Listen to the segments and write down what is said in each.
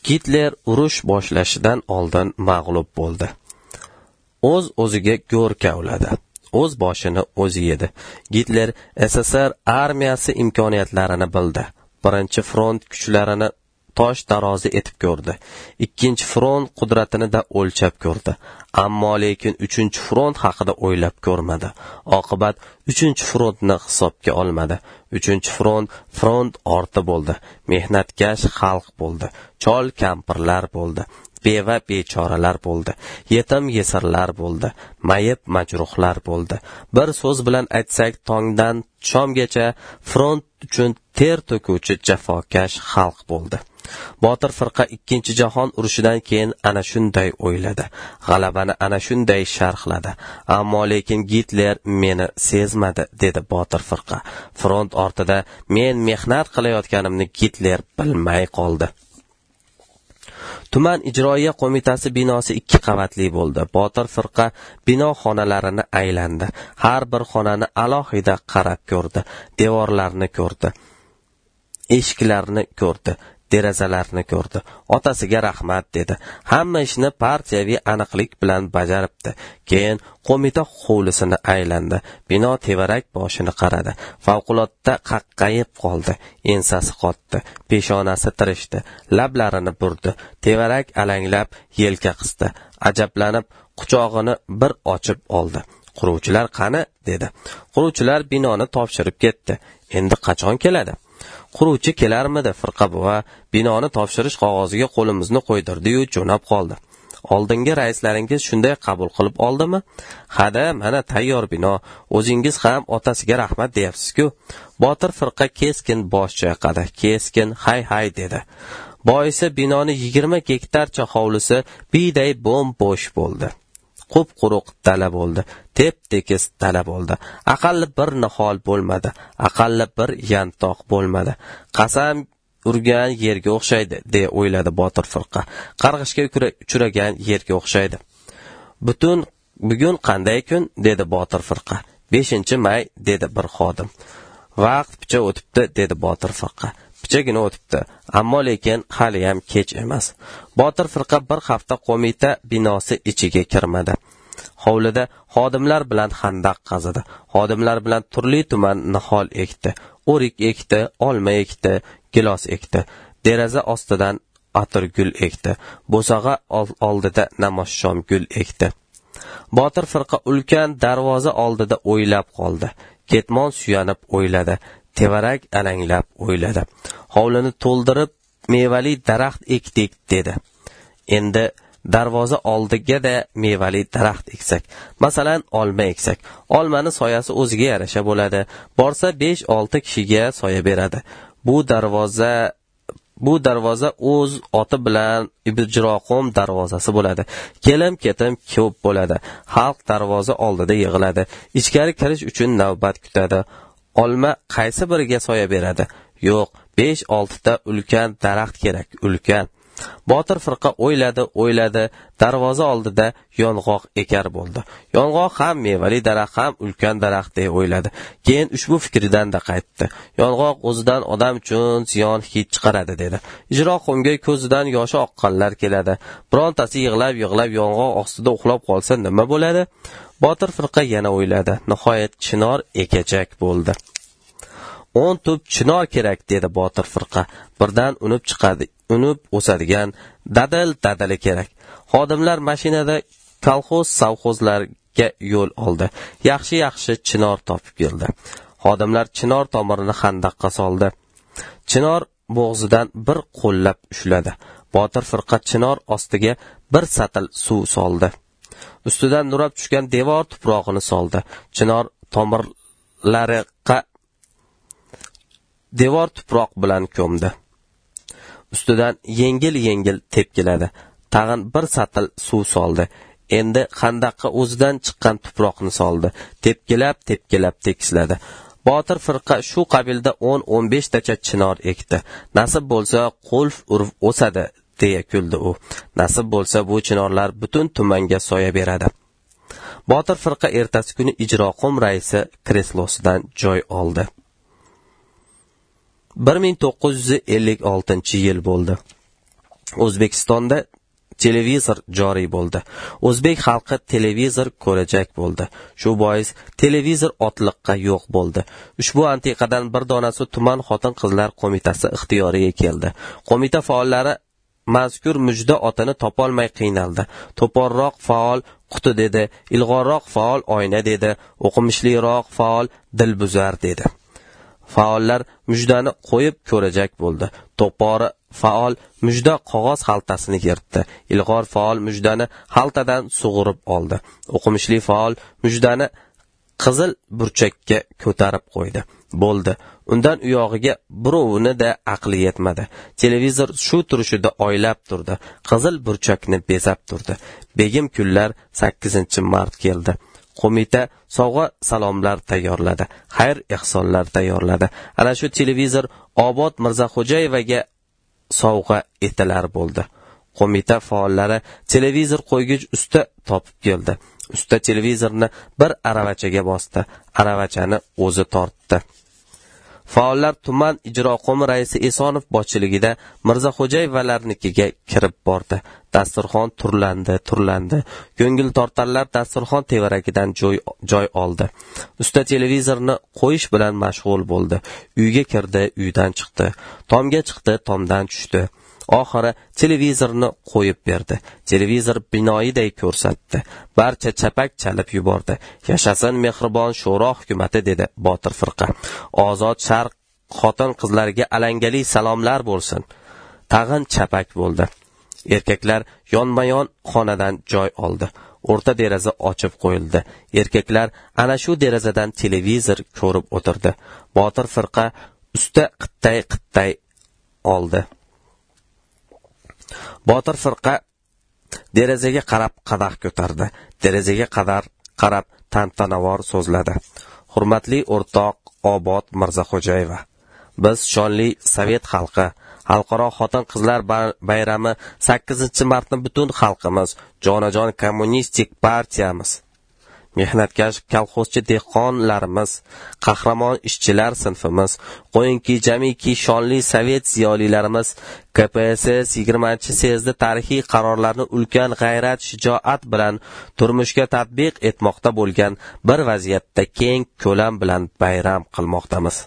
Gitler urush boshlashidan oldin mag'lub bo'ldi. O'z-o'ziga go'r kavladi. O'z boshini o'zi yedi. Gitler SSR armiyasi imkoniyatlarini bildi. Birinchi front kuchlarini tosh tarozi etib ko'rdi. Ikkinchi front qudratini da o'lchab ko'rdi. Ammo lekin 3-front haqida o'ylab ko'rmadi. Oqibat 3-frontni hisobga olmadi. 3-front orti bo'ldi. Mehnatkash xalq bo'ldi. Chol kampirlar bo'ldi. Beva bechoralar bo'ldi. Yetim yesirlar bo'ldi. Mayib majruhlar bo'ldi. Bir so'z bilan aytsak, tongdan shomgacha front uchun ter to'kuvchi jafokash xalq bo'ldi. Botir firqa 2-jahon urushidan keyin ana shunday o'yladi. G'alabani ana shunday sharhladi. Ammo lekin Gitler meni sezmadi, dedi Botir firqa. Front ortida men mehnat qilayotganimni Gitler bilmay qoldi. Tuman ijroiya qo'mitasi binosi 2 qavatli bo'ldi. Botir firqa bino xonalarini aylandi. Har bir xonani alohida qarab ko'rdi. Devorlarni ko'rdi. Eshiklarni ko'rdi. Derazalarni ko'rdi. Otasiga rahmat dedi. Hamma ishni partiyaviy aniqlik bilan bajaribdi. Keyin qo'mita hovlisini aylandi. Bino tevarak boshini qaradi. Favqulodda qaqqayib qoldi. Ensasi qotdi. Peshonasi tirishdi. Lablarini burdi. Tevarak alanglab yelka qisdi. Ajablanib quchog'ini bir ochib oldi. Quruvchilar qani? dedi. Quruvchilar binoni topshirib ketdi. Endi qachon keladi? Quruvchi kelarmidi? Firqa buva binoni topshirish qog'oziga qo'limizni qo'ydirdi-yu jo'nab qoldi. Oldingi raislaringiz shunday qabul qilib oldimi? Hada, mana tayyor bino. O'zingiz ham otasiga rahmat deyapsiz-ku. Botir firqa keskin bosh chayqadi. Keskin hay dedi. Boisi binoni 20 gektarcha hovlisi biyday bo'sh bo'ldi. Qup-quruq dala bo'ldi. Tep-tekis dala bo'ldi. Aqalli bir nihol bo'lmadi. Aqalli bir yantoq bo'lmadi. Qasam urgan yerga o'xshaydi, deya o'yladi Botir firqa. Qarg'ishga uchragan yerga o'xshaydi. Bugun qanday kun? dedi Botir firqa. 5-may, dedi bir xodim. Vaqt picha o'tibdi, dedi Botir firqa. Pichagina o'tibdi, ammo lekin hali ham kech emas. Botir firqa bir hafta qo'mita binosi ichiga kirmadi. Hovlida xodimlar bilan xandaq qazidi. Xodimlar bilan turli tuman nihol ekdi. O'rik ekdi, olma ekdi, gilos ekdi. Deraza ostidan atirgul ekdi. Bo'sag'a oldida namoshshom gul ekdi. Botir firqa ulkan darvoza oldida o'ylab qoldi. Ketmon suyanib o'yladi. Tevarak alanglab o'yladi. Hovlini to'ldirib mevali daraxt ekdik, dedi. Endi darvoza oldiga-da mevali daraxt eksak, masalan olma eksak, olmani soyasi o'ziga yarasha bo'ladi. Borsa 5-6 kishiga soya beradi. Bu darvoza o'z oti bilan Ibijroqom darvozasi bo'ladi. Kelim-ketim ko'p bo'ladi. Xalq darvoza oldida yig'iladi. Ichkari kirish uchun navbat kutadi. Olma qaysi biriga soya beradi? Yo'q, 5-6 ta ulkan daraxt kerak, ulkan. Botir firqa o'yladi, darvoza oldida yong'oq ekar bo'ldi. Yong'oq ham mevali daraxt, ham ulkan daraxt deb o'yladi. Keyin ushbu fikridan da qaytdi. Yong'oq o'zidan odam uchun ziyon hid chiqaradi, dedi. Ijroqomga ko'zidan yoshi oqqanlar keladi. Birontasi yig'lab yong'oq ostida uxlab qolsa nima bo'ladi? Botir firqa yana o'yladi. Nihoyat chinor ekajak bo'ldi. 10 tup chinor kerak, dedi Botir firqa. Birdan unib o'sadigan dadali kerak. Xodimlar mashinada kolxoz-savxozlarga yo'l oldi. Yaxshi chinor topib keldi. Xodimlar chinor tomirini xandaqqa soldi. Chinor bo'g'zidan bir qo'llab ushladi. Botir firqa chinor ostiga bir satil suv soldi. Ustidan nurab tushgan devor tuprog'ini soldi. Chinor tomirlariga devor tuproq bilan ko'mdi. Ustidan yengil tepkiladi. Tag'in bir satil suv soldi. Endi xandaqqa o'zidan chiqqan tuproqni soldi. Tepkilab tekisladi. Botir firqa shu qabilda 10-15 tacha chinor ekdi. Nasib bo'lsa qulf urib o'sadi, deya kuldi u. Nasib bo'lsa bu chinorlar butun tumanga soya beradi. Botir firqa ertasi kuni ijroqo'm raisi kreslosidan joy oldi. 1956-yil bo'ldi. O'zbekistonda televizor joriy bo'ldi. O'zbek xalqi televizor ko'rajak bo'ldi. Shu bois televizor otliqqa yo'q bo'ldi. Ushbu antiqadan bir donasi tuman xotin-qizlar qo'mitasi ixtiyoriga keldi. Qo'mita faollari mazkur mujda otini topolmay qiynaldi. To'porroq faol quti dedi, ilg'orroq faol oyna dedi, o'qimishliroq faol dilbuzar dedi. Faollar mujdani qo'yib ko'rajak bo'ldi. To'pori faol mujda qog'oz xaltasini yirtdi. Ilg'or faol mujdani xaltadan sug'urib oldi. O'qimishli faol mujdani qizil burchakka ko'tarib qo'ydi. Bo'ldi. Undan u yog'iga birovini da aqli yetmadi. Televizor shu turishida oylab turdi. Qizil burchakni bezab turdi. Begim kunlar 8-mart keldi. Qo'mita sovg'a salomlar tayyorladi. Xayr ehsonlar tayyorladi. Ana shu televizor Obod Mirzaxo'jayevaga sovg'a etilar bo'ldi. Qo'mita faollari televizor qo'ygich usta topib keldi. Usta televizorni bir aravachaga bosdi. Aravachani o'zi tortdi. Faollar tuman ijro qo'mi raisi Esonov boshchiligida Mirzaxo'jayevalarnikiga kirib bordi. Dasturxon turlandi. Ko'ngil tortarlar dasturxon tevaragidan joy oldi. Usta televizorni qo'yish bilan mashg'ul bo'ldi. Uyga kirdi, uydan chiqdi. Tomga chiqdi, tomdan tushdi. Oxiri televizorni qo'yib berdi. Televizor binoyiday ko'rsatdi. Barcha chapak chalib yubordi. Yashasin mehribon sho'ro hukumati dedi Botir firqa. Ozod sharq xotin-qizlarga alangali salomlar bo'lsin. Tag'in chapak bo'ldi. Erkaklar yonma-yon xonadan joy oldi. O'rta deraza ochib qo'yildi. Erkaklar ana shu derazadan televizor ko'rib o'tirdi. Botir firqa usta qittay oldi. Botir firqa derazaga qarab qadah ko'tardi. Derazaga qarab tantanavor so'zladi. Hurmatli o'rtoq Obod Mirzaxo'jayeva, biz shonli sovet xalqi, xalqaro xotin-qizlar bayrami 8-martni butun xalqimiz, jonajon kommunistik partiyamiz, mehnatkash kolxozchi dehqonlarimiz, qahramon ishchilar sinfimiz, qo'yinki jamiki shonli sovet ziyolilarimiz KPSS 20-sezdi tarixiy qarorlarni ulkan g'ayrat, shijoat bilan turmushga tatbiq etmoqda bo'lgan bir vaziyatda keng ko'lam bilan bayram qilmoqdamiz.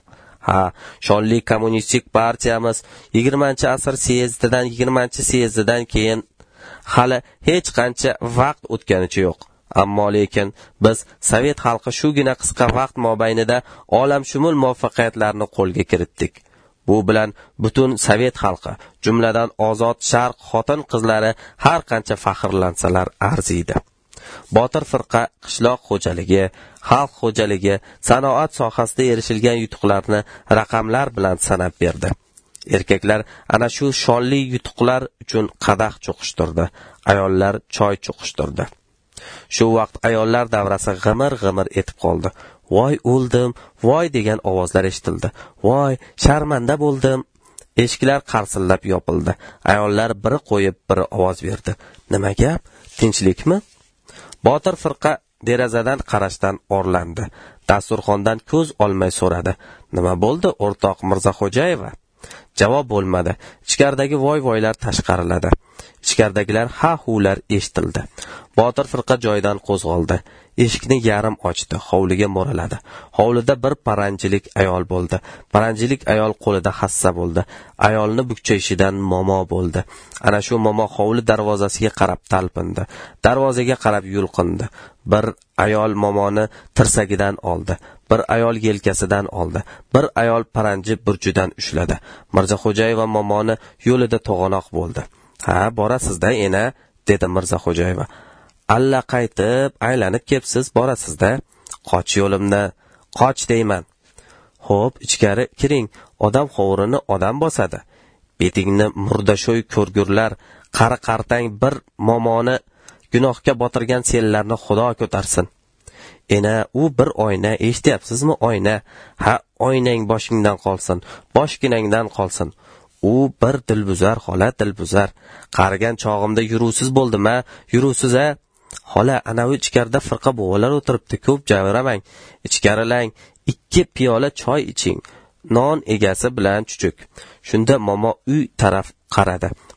Shonli kommunistik partiyamiz 20-asr sezdidan 20-sezdidan keyin hali hech qancha vaqt o'tganicha yo'q. Ammo lekin biz sovet xalqi shugina qisqa vaqt mobaynida olamshumul muvaffaqiyatlarni qo'lga kiritdik. Bu bilan butun sovet xalqi, jumladan ozod sharq xotin-qizlari har qancha faxrlansalar arziydi. Botir firqa qishloq xo'jaligi, xalq xo'jaligi, sanoat sohasida erishilgan yutuqlarni raqamlar bilan sanab berdi. Erkaklar ana shu shonli yutuqlar uchun qadah cho'qishtirdi, ayollar choy cho'qishtirdi. Shu vaqt ayollar davrasi g'imir etib qoldi. Voy o'ldim, voy degan ovozlar eshitildi. Voy sharmanda bo'ldim. Eshiklar qarsillab yopildi. Ayollar biri qo'yib biri ovoz berdi. Nima gap? Tinchlikmi? Botir firqa derazadan qarashdan orlandi. Dasturxondan ko'z olmay so'radi. Nima bo'ldi, o'rtoq Mirzaxo'jayeva? Javob bo'lmadi. Ichkaridagi voy-voylar tashqariladi. Ichkaridagilar ha-hular eshitildi. Botir firqa joyidan qo'zg'oldi. Eshikni yarim ochdi, hovliga mo'raladi. Hovlida bir paranjilik ayol bo'ldi. Paranjilik ayol qo'lida hassa bo'ldi. Ayolni bukchayishidan momo bo'ldi. Ana shu momo hovli darvozasiga qarab talpindi. Darvozaga qarab yulqindi. Bir ayol momoni tirsagidan oldi. Bir ayol yelkasidan oldi. Bir ayol paranji burchidan ushladi. Mirzaxo'jayeva momoni yo'lida to'g'anoq bo'ldi. Ha, borasiz-da, ena, dedi Mirzaxo'jayeva. Alla qaytib, aylanib kelibsiz, borasiz-da. Qoch yo'limdan, qoch deyman. Xo'p, ichkari kiring, odam hovrini odam bosadi. Betingni murdasho'y ko'rgurlar, qari-qartang bir momoni gunohga botirgan senlarni Xudo ko'tarsin. Ena, u bir oyna, eshityapsizmi, oyna? Ha, oynang boshingdan qolsin, boshginangdan qolsin. U bir dilbuzar, xola, dilbuzar. Qarigan chog'imda yuruvsiz bo'ldim-a, yuruvsiz-a? Xola, anavi ichkarida firqa bo'g'alar o'tiribdi, ko'p javramang. Ichkarilang, 2 piyola choy iching. Non egasi bilan chuchuk. Shunda momo uy taraf qaradi.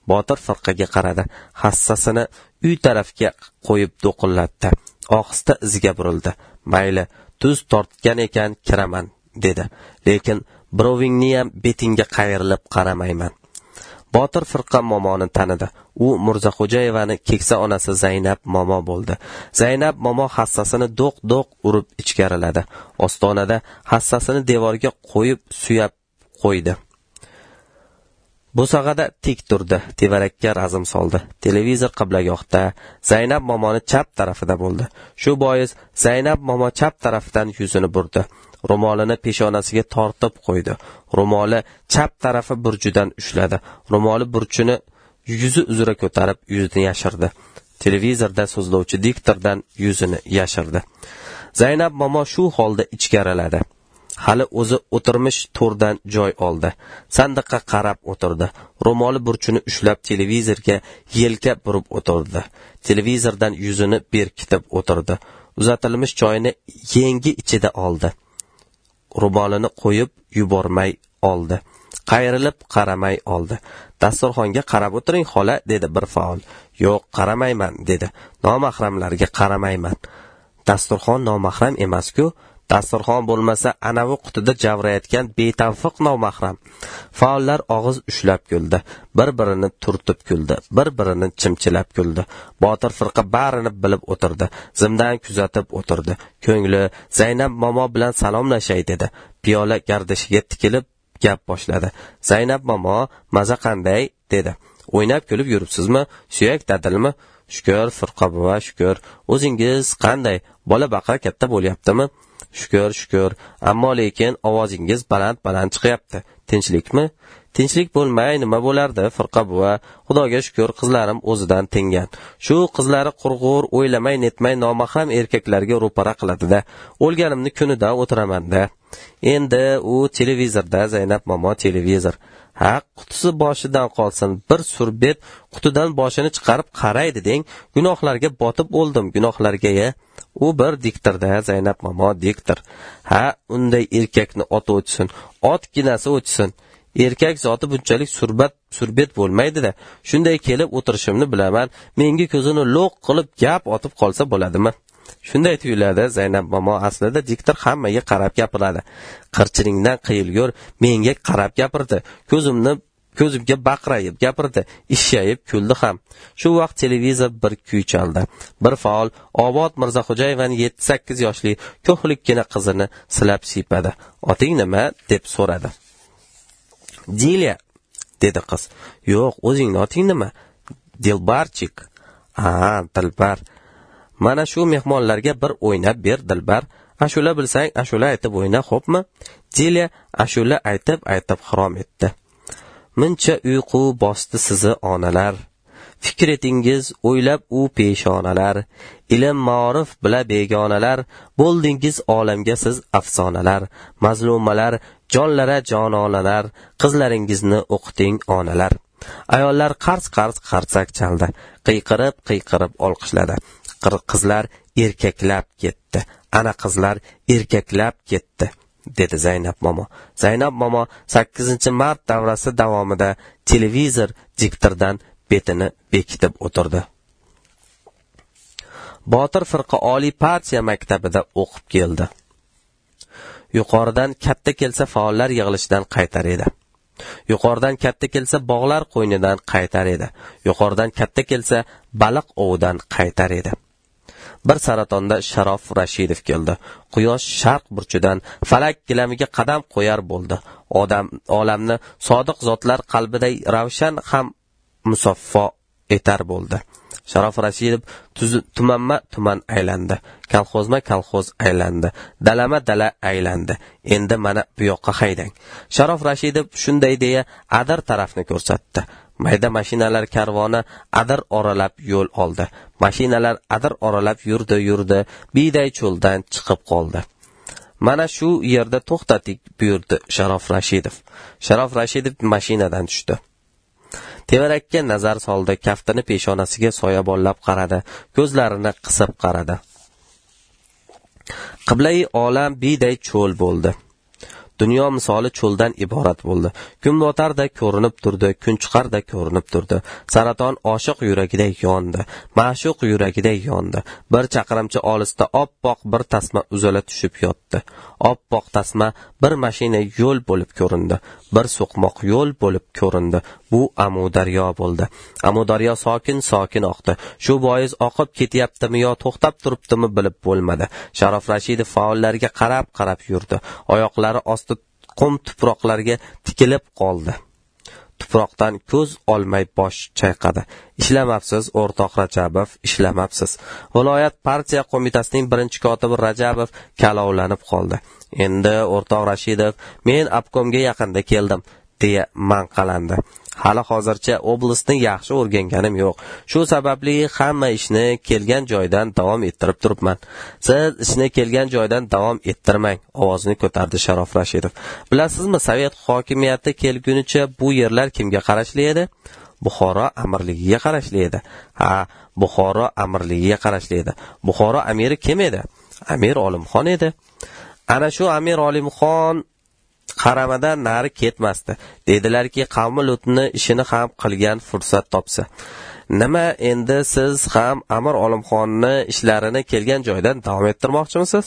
Botir firqaga qaradi. Hassasini uy tarafga qo'yib do'qillatdi. Ohista iziga burildi. Mayli, tuz tortgan ekan, kiraman, dedi. Lekin birovingniyam betingga qayrilib qaramayman. Botir firqa momoni tanidi. U Mirzaxo'jayevani keksa onasi Zaynab momo bo'ldi. Zaynab momo hassasini do'q-do'q urib ichkariladi. Ostonada hassasini devorga qo'yib suyab qo'ydi. Bo'sag'ada tik turdi, tevarakka razm soldi. Televizor qiblagohda, Zaynab momoni chap tarafida bo'ldi. Shu bois Zaynab momo chap tarafdan yuzini burdi. Ro'molini peshonasiga tortib qo'ydi. Ro'moli chap tarafi burchidan ushladi. Ro'moli burchini yuzi uzra ko'tarib yuzini yashirdi. Televizorda so'zlovchi diktordan yuzini yashirdi. Zaynab momo shu holda ichkariladi. Hali o'zi o'tirmish to'rdan joy oldi. Sandiqqa qarab o'tirdi. Ro'moli burchini ushlab televizorga yelka burib o'tirdi. Televizordan yuzini berkitib o'tirdi. Uzatilmish choyni yengi ichida oldi. Ro'molini qo'yib yubormay oldi. Qayrilib qaramay oldi. Dasturxonga qarab o'tiring xola, dedi bir faol. Yo'q, qaramayman, dedi. Nomahramlarga qaramayman. Dasturxon nomahram emas-ku. Dasturxon bo'lmasa, anavi qutida javrayotgan betavfiq nomahram. Faollar og'iz ushlab kuldi. Bir-birini turtib kuldi. Bir-birini chimchilab kuldi. Botir firqa barini bilib o'tirdi. Zimdan kuzatib o'tirdi. Ko'ngli Zaynab momo bilan salomlashay dedi. Piyola gardishiga tikilib gap boshladi. Zaynab momo, maza qanday, dedi. O'ynab kulib yuribsizmi? Suyak dadilmi? Shukr, firqa buva, shukr. O'zingiz qanday? Bola baqra katta bo'lyaptimi? Shukr. Ammo lekin ovozingiz baland-baland chiqyapti. Tinchlikmi? Tinchlik bo'lmay nima bo'lardi, firqa buva? Xudoga shukr, qizlarim o'zidan tingan. Shu qizlari qurg'ur, o'ylamay netmay nomahram erkaklarga ro'para qiladi-da. O'lganimni kunidan o'tiraman-da. Endi u televizorda, Zaynab momo televizor. Ha, qutisi boshidan qolsin. Bir surbet qutidan boshini chiqarib qaraydi deng. Gunohlarga botib o'ldim, gunohlarga-ya. U bir diktorda, Zaynab momo diktor. Ha, unday erkakni ot o'chsin, otginasi o'chsin. Erkak zoti bunchalik surbet bo'lmaydi-da. Shunday kelib o'tirishimni bilaman. Menga ko'zini lo'q qilib gap otib qolsa bo'ladimi? Shunday tuyuladi. Zaynab momo aslida diktor hammaga qarab gapiradi. Qirchiningdan qiyilgur, menga qarab gapirdi. Ko'zimga baqrayib gapirdi, ishshayib kuldi ham. Shu vaqt televizor bir kuy chaldi. Bir faol Obod Mirzaxo'jayevaning 7-8 yoshli ko'hlikkina qizini silab siypadi. "Oting nima?" deb so'radi. "Dilya", dedi qiz. "Yo'q, o'zingning oting nima?" "Dilbarchik". Dilbar. Mana shu mehmonlarga bir o'ynab ber, Dilbar. Ashula bilsang, ashula aytib o'yna, xo'pmi? Dilya ashula aytib xirom etdi. Muncha uyqu bosdi sizni onalar. Fikr etingiz o'ylab u peshonalar. Ilm ma'rif bila begonalar. Bo'ldingiz olamga siz afsonalar. Mazlumalar, jonlara jononalar. Qizlaringizni o'qiting onalar. Ayollar qarsak chaldi. Qiyqirib olqishladi. Qizlar erkaklab ketdi. Ana qizlar erkaklab ketdi, dedi Zaynab momo. Zaynab momo 8-mart davrasi davomida televizor diktordan betini bekitib o'tirdi. Botir firqa Oliy partiya maktabida o'qib keldi. Yuqoridan katta kelsa faollar yig'ilishidan qaytar edi. Yuqoridan katta kelsa bog'lar qo'ynidan qaytar edi. Yuqoridan katta kelsa baliq ovidan qaytar edi. Bir saratonda Sharof Rashidov keldi. Quyosh sharq burchidan falak gilamiga qadam qo'yar bo'ldi. Olamni sodiq zotlar qalbiday ravshan ham musaffo etar bo'ldi. Sharof Rashidov tuman aylandi. Kolxoz aylandi. Dala aylandi. Endi mana bu yoqqa haydang. Sharof Rashidov shunday deya Adar tarafni ko'rsatdi. Mayda mashinalar karvoni Adar oralab yo'l oldi. Mashinalar Adar oralab yurdi, biyday cho'ldan chiqib qoldi. Mana shu yerda to'xtating, buyurdi Sharof Rashidov. Sharof Rashidov mashinadan tushdi. Tevarakka nazar soldi, kaftini peshonasiga soyabonlab qaradi, ko'zlarini qisib qaradi. Qiblai olam biyday cho'l bo'ldi. Dunyo misoli cho'ldan iborat bo'ldi. Kunbotarda ko'rinib turdi, kunchiqarda ko'rinib turdi. Saraton oshiq yuragidek yondi, ma'shuq yuragidek yondi. Bir chaqirimcha olisda oppoq bir tasma uzala tushib yotdi. Oppoq tasma bir mashina yo'l bo'lib ko'rindi, bir so'qmoq yo'l bo'lib ko'rindi. Bu Amudaryo bo'ldi. Amudaryo sokin oqdi. Shu bois oqib ketyaptimi yo to'xtab turibdimi bilib bo'lmadi. Sharof Rashidov faollarga qarab yurdi. Oyoqlari osti qum tuproqlarga tikilib qoldi. Tuproqdan ko'z olmay bosh chayqadi. Ishlamabsiz, o'rtoq Rajabov, ishlamabsiz. Viloyat partiya qo'mitasining birinchi kotibi Rajabov kalovlanib qoldi. Endi o'rtoq Rashidov, men obkomga yaqinda keldim, deya manqalandi. Hali hozircha oblastni yaxshi o'rganganim yo'q. Shu sababli hamma ishni kelgan joydan davom ettirib turibman. Siz ishni kelgan joydan davom ettirmang, ovozini ko'tardi Sharof Rashidov. Bilasizmi, Sovet hokimiyati kelgunicha bu yerlar kimga qarashli edi? Buxoro amirligiga qarashli edi. Ha, Buxoro amirligiga qarashli edi. Buxoro amiri kim edi? Amir Olimxon edi. Ana shu Amir Olimxon qaramadan nari ketmasdi. Dedilarki, qavmi Lutni ishini ham qilgan fursat topsa. Nima endi siz ham Amir Olimxonni ishlarini kelgan joydan davom ettirmoqchimisiz?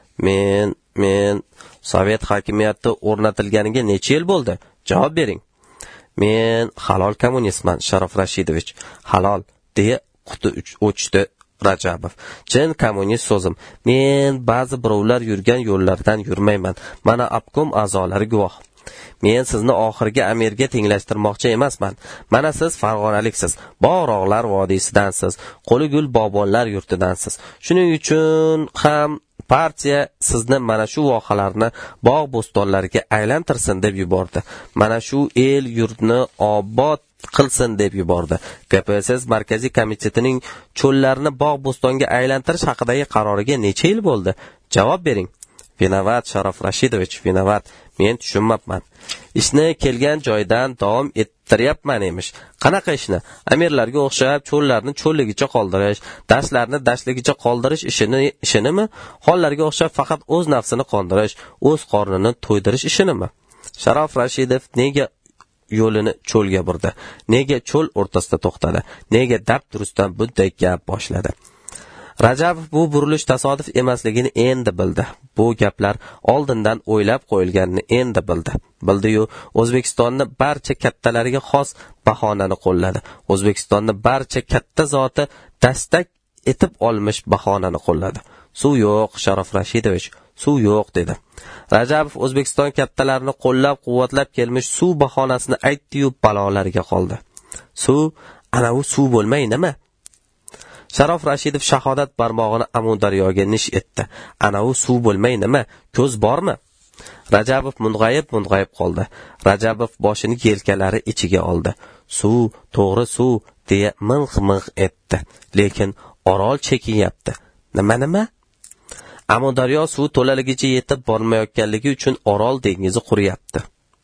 Men Sovet hokimiyati o'rnatilganiga necha yil bo'ldi? Javob bering. Men halol kommunistman, Sharof Rashidovich. Halol, deya quti o'chdi Rajabov. Chin kommunist so'zim. Men ba'zi birovlar yurgan yo'llardan yurmayman. Mana obkom a'zolari guvoh. Men sizni oxirgi amirga tenglashtirmoqchi emasman. Mana siz farg'onaliksiz, bog'roqlar vodiysidansiz, qo'li gul bobonlar yurtidansiz. Shuning uchun ham partiya sizni mana shu vohalarni bog' bo'stonlarga aylantirsin deb yubordi. Mana shu el yurtni obod qilsin deb yubordi. KPSS markaziy komitetining cho'llarni bog' bo'stonga aylantirish haqidagi qaroriga necha yil bo'ldi? Javob bering. Vinovat, Sharof Rashidovich, vinovat. Men tushunmabman. Ishni kelgan joydan davom ettiryapman emish. Qanaqa ishni? Amirlarga o'xshab cho'llarni cho'lligicha qoldirish, dashtlarni dashtligicha qoldirish ishinimi? Xonlarga o'xshab faqat o'z nafsini qondirish, o'z qornini to'ydirish ishinimi? Sharof Rashidov nega yo'lini cho'lga burdi? Nega cho'l o'rtasida to'xtadi? Nega dabdurustdan bunday gap boshladi? Rajabov bu burilish tasodif emasligini endi bildi. Bu gaplar oldindan o'ylab qo'yilganini endi bildi. Bildi-yu, O'zbekistonni barcha kattalariga xos bahonani qo'lladi. O'zbekistonni barcha katta zoti dastak etib olmish bahonani qo'lladi. Suv yo'q, Sharof Rashidovich, suv yo'q dedi. Rajabov O'zbekiston kattalarini qo'llab-quvvatlab kelmish suv bahonasini aytdi-yu, balolariga qoldi. Suv, ana u suv bo'lmay nima? Sharof Rashidov shahodat barmog'ini Amudaryoga nish etdi. Ana u suv bo'lmay nima? Ko'z bormi? Rajabov mung'ayib qoldi. Rajabov boshini yelkalari ichiga oldi. Suv, to'g'ri suv, deya ming etdi. Lekin orol chekinyapti. Nima? Amudaryo suv to'laligicha yetib bormayotganligi uchun Orol dengizi quriyapti.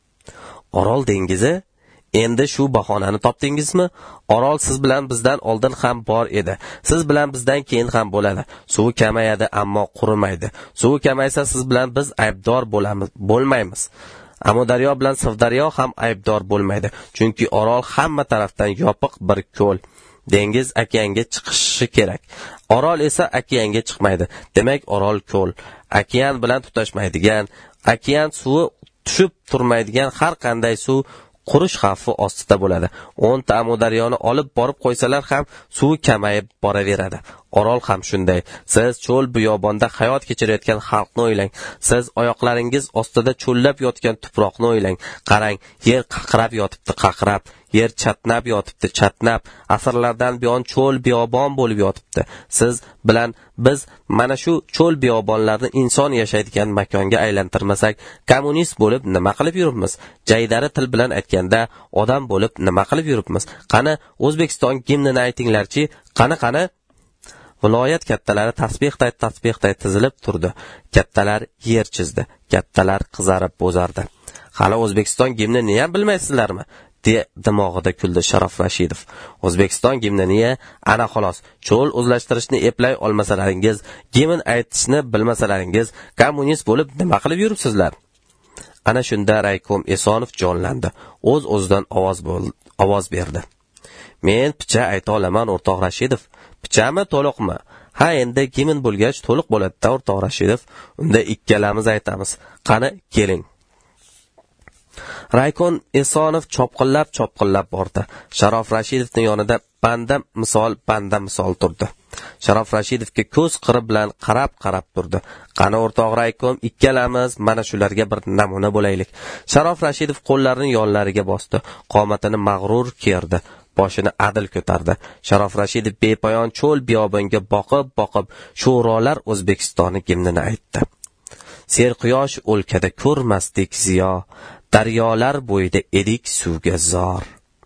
Orol dengizi? Endi shu bahonani topdingizmi? Orol siz bilan bizdan oldin ham bor edi. Siz bilan bizdan keyin ham bo'ladi. Suv kamayadi, ammo qurimaydi. Suv kamaysa siz bilan biz aybdor bo'lmaymiz. Amudaryo bilan Sirdaryo ham aybdor bo'lmaydi. Chunki Orol hamma tarafdan yopiq bir ko'l. Dengiz okeanga chiqishi kerak. Orol esa okeanga chiqmaydi. Demak, Orol ko'l. Okean bilan tutashmaydigan, okean suvi tushib turmaydigan har qanday suv qurish xavfi ostida bo'ladi. 10 ta Amudaryoni olib borib qo'ysalar ham suvi kamayib boraveradi. Orol ham shunday. Siz cho'l biyobonda hayot kechirayotgan xalqni o'ylang. Siz oyoqlaringiz ostida cho'llab yotgan tuproqni o'ylang. Qarang, yer qaqrab yotibdi, qaqrab. Yer chatnab yotibdi, chatnab. Asrlardan buyon cho'l biyobon bo'lib yotibdi. Siz bilan biz mana shu cho'l biyobonlarni inson yashaydigan makonga aylantirmasak, kommunist bo'lib nima qilib yuribmiz? Jaydari til bilan aytganda, odam bo'lib nima qilib yuribmiz? Qani O'zbekiston gimnini aytinglarchi, qani? Viloyat kattalari tasbihday tizilib turdi. Kattalar yer chizdi. Kattalar qizarib bo'zardi. Hali O'zbekiston gimnini ham bilmaysizlarmi? deya dimog'ida kuldi Sharof Rashidov. O'zbekiston gimnini ana xolos, cho'l o'zlashtirishni eplay olmasalaringiz, gimn aytishni bilmasalaringiz, kommunist bo'lib nima qilib yuribsizlar? Ana shunda raykom Esonov jonlandi. O'z-o'zidan ovoz berdi. Men picha ayta olaman, o'rtoq Rashidov. Pichami, to'liqmi? Ha, endi gimn bo'lgach to'liq bo'ladi-da, o'rtoq Rashidov. Unda ikkalamiz aytamiz. Qani, keling. Raykom Esonov chopqillab bordi. Sharof Rashidovning yonida banda misol turdi. Sharof Rashidovga ko'z qiri bilan qarab turdi. Qani o'rtoq raykom, ikkalamiz mana shularga bir namuna bo'laylik. Sharof Rashidov qo'llarini yonlariga bosdi, qomatini mag'rur kerdi, boshini adil ko'tardi. Sharof Rashidov bepoyon cho'l biyobonga boqib sho'rolar O'zbekistoni gimnini aytdi. Serquyosh o'lkada ko'rmasdik ziyo, daryolar bo'yida edik suvga zor.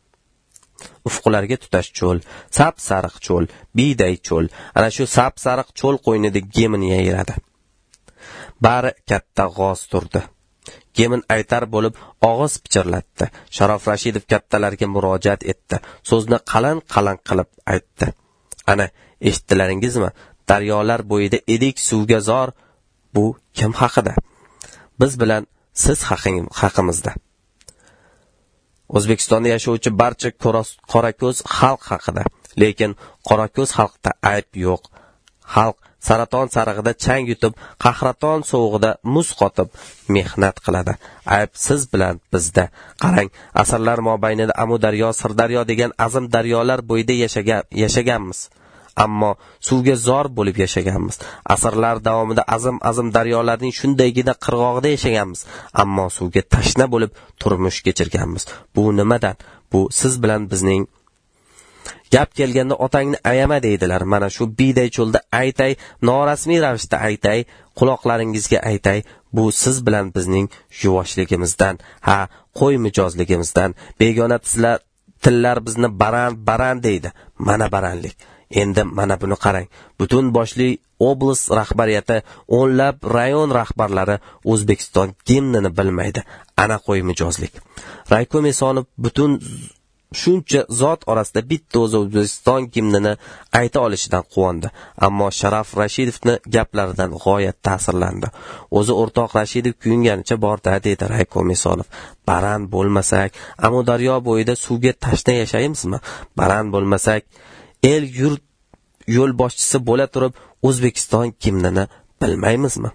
Ufqlarga tutash cho'l, sap-sariq cho'l, biyday cho'l. Ana shu sap-sariq cho'l qo'ynida gemin yayradi. Bari katta g'oz turdi. Gemin aytar bo'lib og'iz pichirlatdi. Sharof Rashidov kattalarga murojaat etdi. So'zni qalin qilib aytdi. Ana, eshitdilaringizmi? Daryolar bo'yida edik suvga zor. Bu kim haqida? Biz bilan siz haqimizda. O'zbekistonda yashovchi barcha qorako'z xalq haqida. Lekin qorako'z xalqda ayb yo'q. Xalq saraton sarig'ida chang yutib, qahraton sovug'ida muz qotib mehnat qiladi. Ayb siz bilan bizda. Qarang, asrlar mobaynida Amudaryo, Sirdaryo degan azim daryolar bo'yida yashaganmiz. Ammo suvga zor bo'lib yashaganmiz. Asrlar davomida azim daryolarning shundaygina qirg'og'ida yashaganmiz. Ammo suvga tashna bo'lib turmush kechirganmiz. Bu nimadan? Bu siz bilan bizning. Gap kelganda otangni ayama deydilar. Mana shu biyday cho'lda aytay, norasmiy ravishda aytay, quloqlaringizga aytay. Bu siz bilan bizning yuvoshligimizdan, qo'y mijozligimizdan. Begona tillar bizni baran deydi. Mana baranlik. Endi mana buni qarang. Butun boshli oblast rahbariyati, o'nlab rayon rahbarlari O'zbekiston gimnini bilmaydi. Ana qo'y mijozlik. Raykom Esonov butun shuncha zot orasida bitta o'zi O'zbekiston gimnini ayta olishidan quvondi. Ammo Sharof Rashidovni gaplaridan g'oyat ta'sirlandi. O'zi o'rtoq Rashidov kuyunganicha borda dedi Raykom Esonov. Baran bo'lmasak, Amudaryo bo'yida suvga tashna yashaymizmi? Baran bo'lmasak, el yurt yo'l boshchisi bo'la turib O'zbekiston gimnini bilmaymizmi?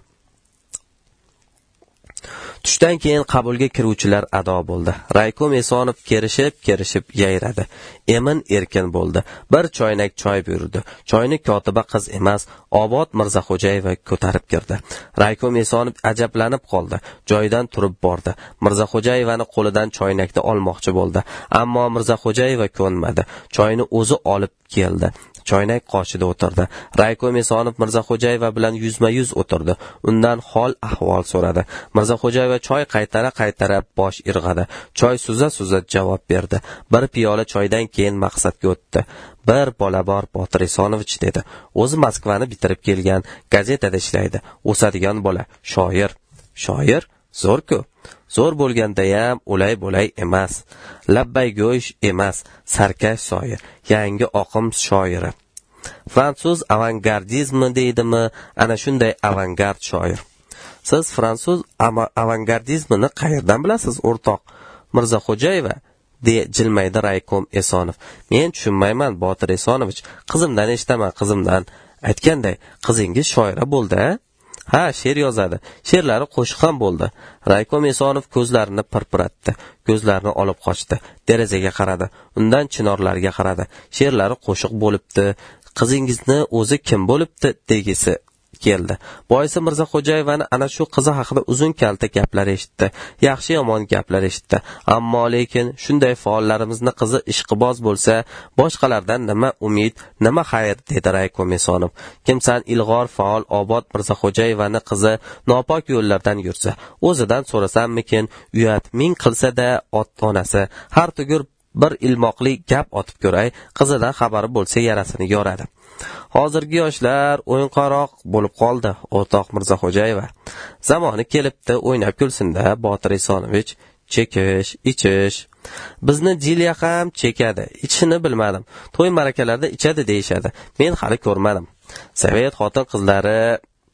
Tushdan keyin qabulga kiruvchilar ado bo'ldi. Raykom Esonov kerishib yayradi. Emin erkin bo'ldi. Bir choynak choy buyurdi. Choyni kotiba qiz emas, Obod Mirzaxo'jayeva ko'tarib kirdi. Raykom Esonov ajablanib qoldi. Joyidan turib bordi. Mirzaxo'jayevani qo'lidan choynakni olmoqchi bo'ldi. Ammo Mirzaxo'jayeva ko'nmadi. Choyni o'zi olib keldi. Choynak qoshida o'tirdi. Raykom Esonov Mirzaxo'jayeva bilan yuzma-yuz o'tirdi. Undan hol ahvol so'radi. Mirzaxo'jayeva choy qaytara bosh irg'adi. Choy suza javob berdi. Bir piyola choydan keyin maqsadga o'tdi. Bir bola bor, Botir Esonovich dedi. O'zi Moskvani bitirib kelgan, gazetada ishlaydi. O'sadigan bola, shoir. Shoir? Zo'r-ku. Zo'r bo'lganda ham bo'lay emas. Labbay go'sh emas, sarkash shoir, yangi oqim shoiri. Fransuz avangardizmi deydimi? Ana shunday avangard shoir. Siz fransuz avangardizmini qayerdan bilasiz, o'rtoq Mirzaxo'jayeva? deya jilmaydi Raykom Esonov. Men tushunmayman, Botir Esonovich. Qizimdan eshitaman, qizimdan. Aytganday, qizingiz shoira bo'ldi-a? Ha, she'r yozadi. She'rlari qo'shiq ham bo'ldi. Raykom Esonov ko'zlarini pirpiratdi. Ko'zlarini olib qochdi. Derazaga qaradi. Undan chinorlarga qaradi. She'rlari qo'shiq bo'libdi. Qizingizni o'zi kim bo'libdi degisi keldi. Boisi Mirzaxo'jayevani ana shu qizi haqida uzun kalta gaplar eshitdi. Yaxshi yomon gaplar eshitdi. Ammo lekin shunday faollarimizni qizi ishqiboz bo'lsa, boshqalardan nima umid, nima xayr dedi Raykom Esonov. Kimsan ilg'or faol Obod Mirzaxo'jayevani qizi nopok yo'llardan yursa, o'zidan so'rasammikin, uyat ming qilsa-da onasi har tugur bir ilmoqli gap otib ko'ray, qizidan xabari bo'lsa yarasini yoradi. Hozirgi yoshlar o'yinqaroq bo'lib qoldi, o'rtoq Mirzaxo'jayeva. Zamoni kelibdi, o'ynab kulsin-da, Botir Esonovich. Chekish, ichish. Bizni Jiliya ham chekadi. Ichishini bilmadim. To'y marakalarda ichadi deyshadi. Men hali ko'rmadim. Sovet xotin qizlari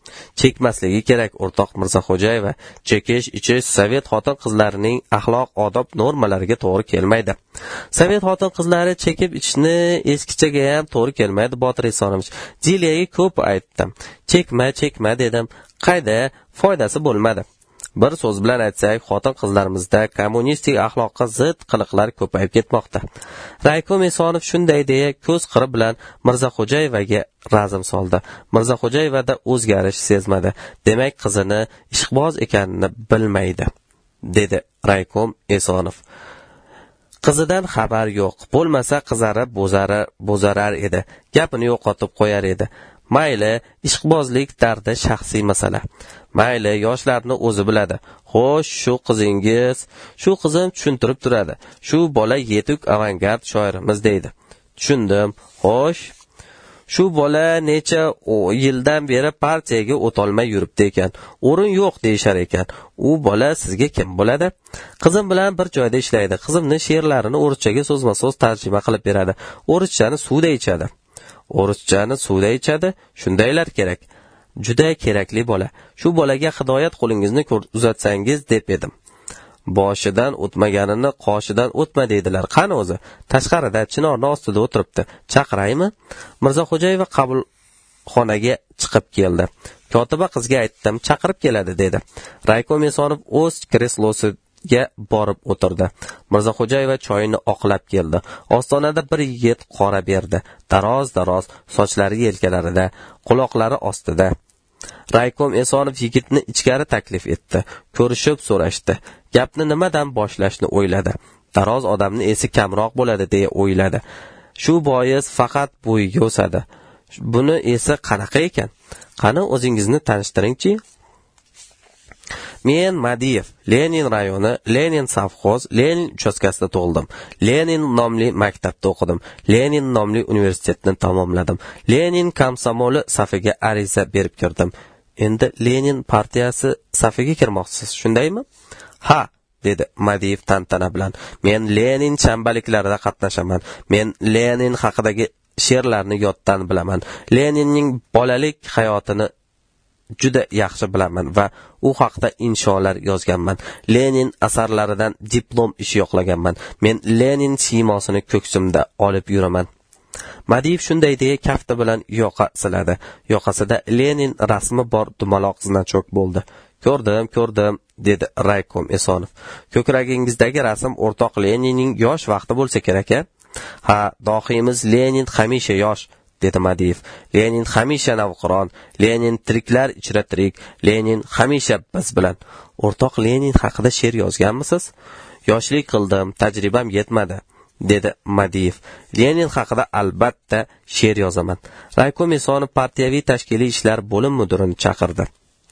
chekmasligi kerak. O'rtoq Mirzaxo'jayeva, chekish ichish sovet xotin qizlarining axloq odob normalariga to'g'ri kelmaydi. Sovet xotin qizlari chekib ichishni eskichaga ham to'g'ri kelmaydi. Botir Esonovich, Ziliyaga ko'p aytdim, chekma dedim, qayda foydasi bo'lmadi. Bir so'z bilan aytsak, xotin qizlarimizda kommunistik axloqqa zid qiliqlar ko'payib ketmoqda. Raykom Esonov shunday deya ko'z qiri bilan Mirzaxo'jayevaga razm soldi. Mirzaxo'jayevada o'zgarish sezmadi. Demak, qizini ishqboz ekanini bilmaydi, dedi Raykom Esonov. Qizidan xabar yo'q. Bo'lmasa qizarib bo'zarar edi. Gapini yo'qotib qo'yar edi. Mayli, ishqbozlik dardi shaxsiy masala. Mayli, yoshlarni o'zi biladi. Xo'sh, shu qizim tushuntirib turadi. Shu bola yetuk avangard shoirimiz deydi. Tushundim. Xo'sh, shu bola necha yildan beri partiyaga o'tolmay yuribdi ekan. O'rin yo'q deyshar ekan. U bola sizga kim bo'ladi? Qizim bilan bir joyda ishlaydi. Qizimni she'rlarini o'rischaga so'zma-so'z tarjima qilib beradi. O'rischani suvda ichadi. Shundaylar kerak. Juda kerakli bola. Shu bolaga hidoyat qo'lingizni uzatsangiz deb edim. Boshidan o'tmaganini qoshidan o'tma deydilar. Qani o'zi? Tashqarida chinorning ostida o'tiribdi. Chaqiraymi? Mirzaxo'jayeva qabulxonaga chiqib keldi. Kotiba qizga aytdim, chaqirib keladi dedi. Raykom Esonov o'z kreslosiga borib o'tirdi. Mirzaxo'jayeva choyini oqlab keldi. Ostonada bir yigit qora berdi. Daroz sochlari yelkalarida, quloqlari ostida. Raykom Esonov yigitni ichkari taklif etdi. Ko'rishib so'rashdi. Gapni nimadan boshlashni o'yladi. Daroz odamni esi kamroq bo'ladi deya o'yladi. Shu bois faqat bo'yiga o'sadi. Buni esi qanaqa ekan? Qani o'zingizni tanishtiring-chi? Men Madiyev, Lenin rayoni, Lenin savxoz, Lenin uchastkasida tug'ildim. Lenin nomli maktabda o'qidim. Lenin nomli universitetni tamomladim. Lenin komsomoli safiga ariza berib kirdim. Endi Lenin partiyasi safiga kirmoqchisiz, shundaymi? Ha, dedi Madiyev tantana bilan. Men Lenin chambaliklarida qatnashaman. Men Lenin haqidagi she'rlarni yoddan bilaman. Leninning bolalik hayotini juda yaxshi bilaman va u haqda insholar yozganman. Lenin asarlaridan diplom ishi yoqlaganman. Men Lenin siymosini ko'ksimda olib yuraman. Madiyev shunday deya kafti bilan yoqa siladi. Yoqasida Lenin rasmi bor dumaloq znachok bo'ldi. Ko'rdim, dedi Raykom Esonov. Ko'kragingizdagi rasm o'rtoq Leninning yosh vaqti bo'lsa kerak-a? Ha, dohiyimiz Lenin hamisha yosh, dedi Madiyev. Lenin hamisha navqiron, Lenin tiriklar ichra tirik, Lenin hamisha biz bilan. O'rtoq Lenin haqida she'r yozganmisiz? Yoshlik qildim, tajribam yetmadi, dedi Madiyev. Lenin haqida albatta she'r yozaman. Raykom Esonov partiyaviy tashkiliy ishlar bo'lim mudirini chaqirdi.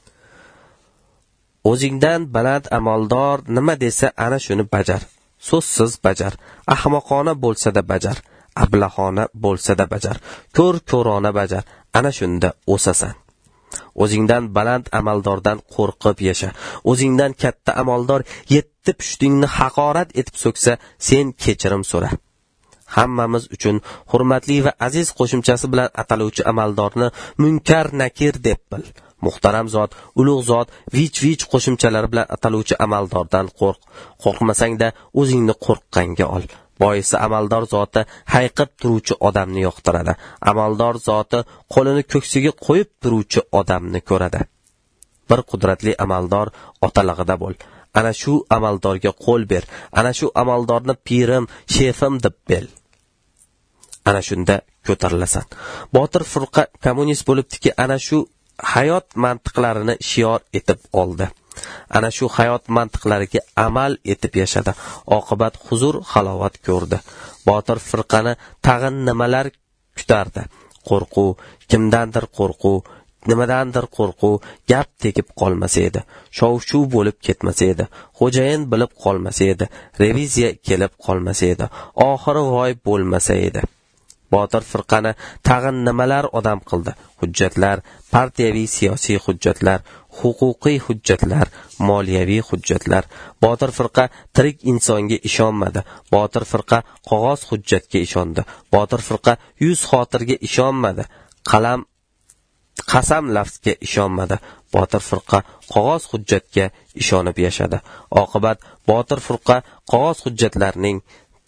O'zingdan baland amaldor nima desa ana shuni bajar. So'zsiz bajar. Ahmoqona bo'lsa-da bajar. Ablahona bo'lsa-da bajar. Ko'rona bajar. Ana shunda o'sasan. O'zingdan baland amaldordan qo'rqib yasha. O'zingdan katta amaldor yetti pushtingni haqorat etib so'ksa, sen kechirim so'ra. Hammamiz uchun hurmatli va aziz qo'shimchasi bilan ataluvchi amaldorni munkar nakir deb bil. Muhtaram zot, ulug' zot, vich qo'shimchalari bilan ataluvchi amaldordan qo'rq. Qo'rqmasang-da o'zingni qo'rqqanga ol. Boisi amaldor zoti hayqib turuvchi odamni yoqtiradi. Amaldor zoti qo'lini ko'ksiga qo'yib turuvchi odamni ko'radi. Bir qudratli amaldor otalig'ida bo'l. Ana shu amaldorga qo'l ber. Ana shu amaldorni pirim, shefim deb bil. Ana shunda ko'tarilasan. Botir firqa kommunist bo'libdiki, ana shu hayot mantiqlarini shior etib oldi. Ana shu hayot mantiqlariga amal etib yashadi. Oqibat huzur halovat ko'rdi. Botir firqani tag'in nimalar kutardi? Qo'rquv, kimdandir qo'rquv, nimadandir qo'rquv, gap tekib qolmasa edi. Shov-shuv bo'lib ketmasa edi. Xo'jayin bilib qolmasa edi. Reviziya kelib qolmasa edi. Oxiri voy bo'lmasa edi. Botir firqani tag'in nimalar odam qildi? Hujjatlar, partiyaviy siyosiy hujjatlar, huquqiy hujjatlar, moliyaviy hujjatlar. Botir firqa tirik insonga ishonmadi. Botir firqa qog'oz hujjatga ishondi. Botir firqa yuz xotirga ishonmadi. qasam lafzga ishonmadi. Botir firqa qog'oz hujjatga ishonib yashadi. Oqibat Botir firqa qog'oz hujjatlarning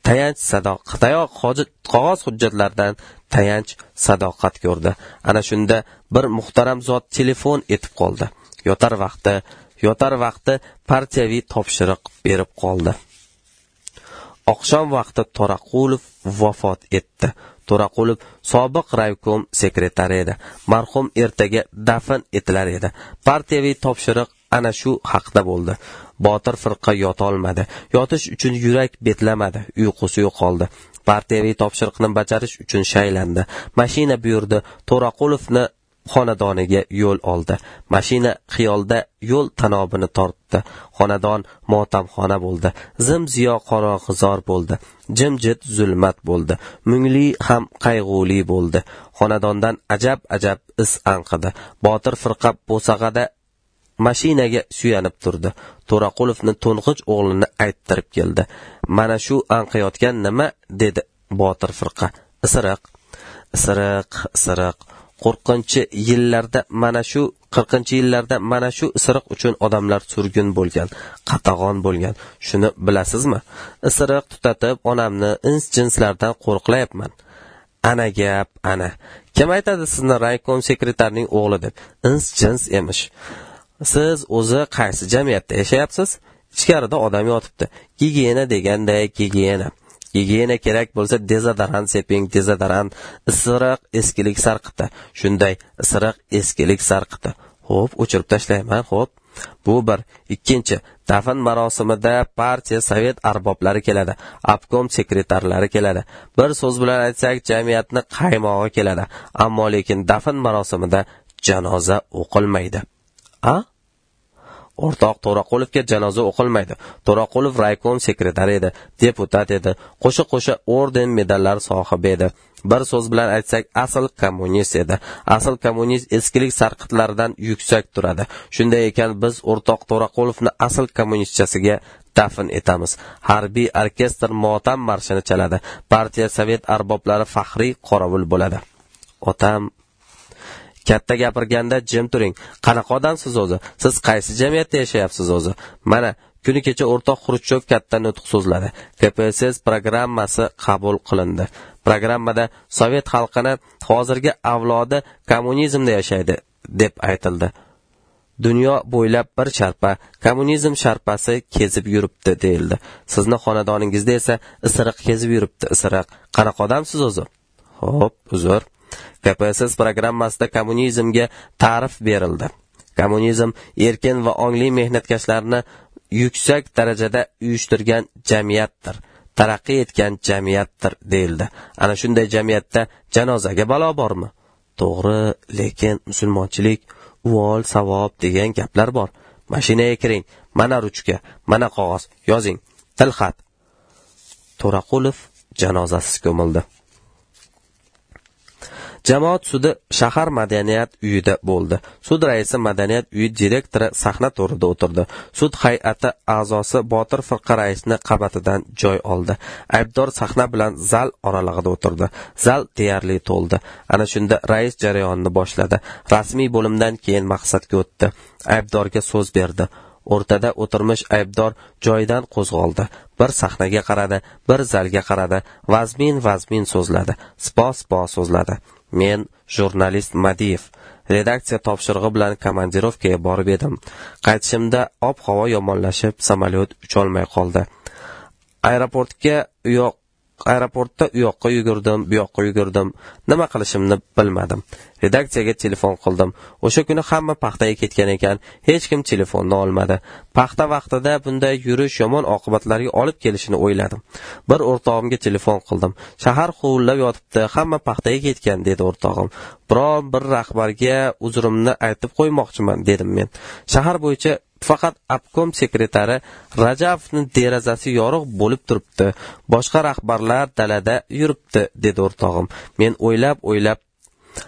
qog'oz hujjatlardan tayanch sadoqat ko'rdi. Ana shunda bir muhtaram zot telefon etib qoldi. Yotar vaqti partiyaviy topshiriq berib qoldi. Oqshom vaqti To'raqulov vafot etdi. To'raqulov sobiq raykom sekretari edi. Marhum ertaga dafn etilar edi. Partiyaviy topshiriq ana shu haqda bo'ldi. Botir firqa yota olmadi. Yotish uchun yurak betlamadi. Uyqusi yo'qoldi. Partiyaviy topshiriqni bajarish uchun shaylandi. Mashina buyurdi. To'raqulovni xonadoniga yo'l oldi. Mashina xiyolda yo'l tanobini tortdi. Xonadon motamxona bo'ldi. Zim-ziyo qorong'izor bo'ldi. Jimjit zulmat bo'ldi. Mungli ham qayg'uli bo'ldi. Xonadondan ajab is anqidi. Botir firqa bo'sag'ada mashinaga suyanib turdi. To'raqulovni to'ng'ich o'g'lini ayttirib keldi. Mana shu anqiyotgan nima? Dedi Botir firqa. Isiriq. 40-yillarda mana shu isiriq uchun odamlar surgun bo'lgan, qatag'on bo'lgan. Shuni bilasizmi? Isiriq tutatib onamni ins-jinslardan qo'rqlayapman. Ana gap, ana. Kim aytadi sizni raykom sekretarining o'g'li deb? Ins-jins emish. Siz o'zi qaysi jamiyatda yashayapsiz? Ichkarida odam yotibdi. Gigiyena deganday gigiyena. Gigiyena kerak bo'lsa dezodorant seping, dezodorant. Isiriq eskilik sarqiti. Shunday isiriq eskilik sarqiti. Xo'p, o'chirib tashlayman, xo'p. Bu bir. Ikkinchi, dafn marosimida partiya sovet arboblari keladi, obkom sekretarlari keladi. Bir so'z bilan aytsak, jamiyatni qaymog'i keladi. Ammo lekin dafn marosimida janoza o'qilmaydi. O'rtoq To'raqulovga janoza o'qilmaydi. To'raqulov raykom sekretari edi, deputat edi, qo'sha orden medallar sohibi edi. Bir so'z bilan aytsak, asl kommunist edi. Asl kommunist eskilik sarqitlaridan yuksak turadi. Shunday ekan biz o'rtoq To'raqulovni asl kommunistchasiga dafn etamiz. Harbiy orkestr motam marshini chaladi. Partiya sovet arboblari faxriy qorovul bo'ladi. Otam katta gapirganda jim turing. Qanaqa odamsiz o'zi? Siz qaysi jamiyatda yashayapsiz o'zi? Mana kuni kecha o'rtoq Xrushchev katta nutq so'zladi. KPSS programmasi qabul qilindi. Programmada sovet xalqini hozirgi avlodi kommunizmda yashaydi deb aytildi. Dunyo bo'ylab bir sharpa kommunizm sharpasi kezib yuribdi deyildi. Sizni xonadoningizda esa isiriq kezib yuribdi, isiriq. Qanaqa odamsiz o'zi? Xo'p, uzr. KPSS programmasida kommunizmga ta'rif berildi. Kommunizm erkin va ongli mehnatkashlarni yuksak darajada uyushtirgan jamiyatdir, taraqqiy etgan jamiyatdir deyildi. Ana shunday jamiyatda janozaga balo bormi? To'g'ri, lekin musulmonchilik uvol savob degan gaplar bor. Mashinaga kiring, mana ruchka, mana qog'oz, yozing, tilxat. To'raqulov janozasiz ko'mildi. Jamoat sudi shahar madaniyat uyida bo'ldi. Sud raisi madaniyat uyi direktori sahna to'rida o'tirdi. Sud hay'ati a'zosi Botir firqa raisni qabatidan joy oldi. Aybdor sahna bilan zal oralig'ida o'tirdi. Zal deyarli to'ldi. Ana shunda rais jarayonni boshladi. Rasmiy bo'limdan keyin maqsadga o'tdi. Aybdorga so'z berdi. O'rtada o'tirmish aybdor joyidan qo'zg'oldi. Bir sahnaga qaradi, bir zalga qaradi. Vazmin so'zladi. Spo so'zladi. Men jurnalist Madiyev. Redaksiya topshirig'i bilan komandirovkaga borib edim. Qaytishimda ob-havo yomonlashib, samolyot ucholmay qoldi. Aeroportda u yoqqa yugurdim, bu yoqqa yugurdim. Nima qilishimni bilmadim. Redaksiyaga telefon qildim. O'sha kuni hamma paxtaga ketgan ekan, hech kim telefonni olmadi. Paxta vaqtida bunday yurish yomon oqibatlarga olib kelishini o'yladim. Bir o'rtog'imga telefon qildim. Shahar huvullab yotibdi, hamma paxtaga ketgan dedi o'rtog'im. Biron bir rahbarga uzrimni aytib qo'ymoqchiman dedim men. Shahar bo'yicha faqat obkom sekretari Rajabovning derazasi yoriq bo'lib turibdi. Boshqa rahbarlar dalada yuribdi dedi o'rtog'im. Men o'ylab